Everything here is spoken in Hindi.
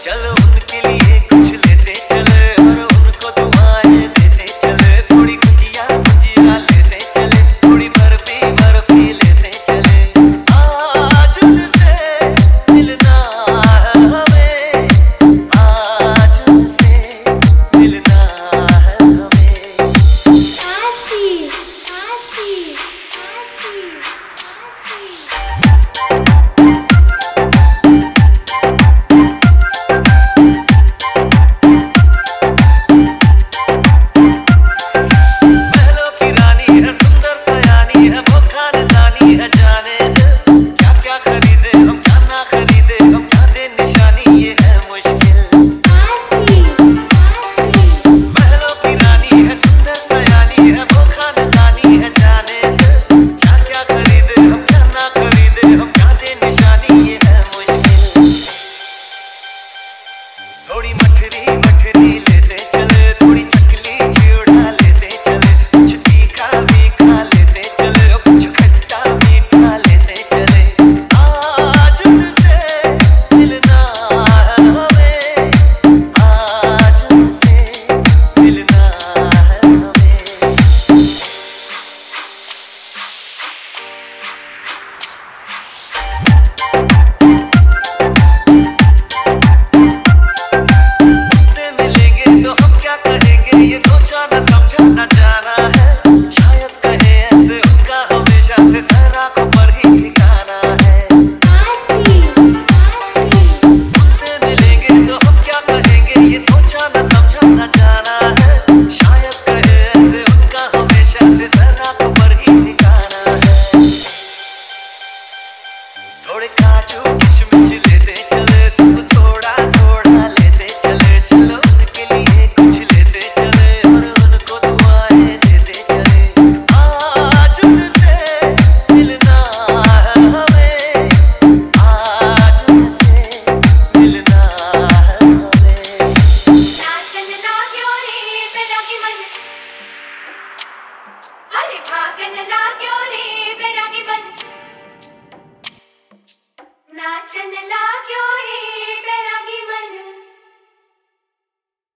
चलो उनके लिए कुछ लेते चले और उनको दुआएं देते चले, थोड़ी गुजिया गुजिया लेते चले, थोड़ी बर्फी बर्फी लेते चले। आज उनसे मिलना है हमें, आज उनसे मिलना है हमें। आशीष आशीष आशीष महलों की रानी है, सुंदर सयानी है, वो खानदानी है, जाने दे क्या क्या खरीदे हम, क्या ना खरीदे हम, क्या दे निशानी ये है मुश्किल। आशीष आशीष महलों की रानी है, सुंदर सयानी है, वो खानदानी है, जाने दे क्या क्या खरीदे हम, क्या ना खरीदे हम, क्या दे निशानी ये है मुश्किल। थोड़ी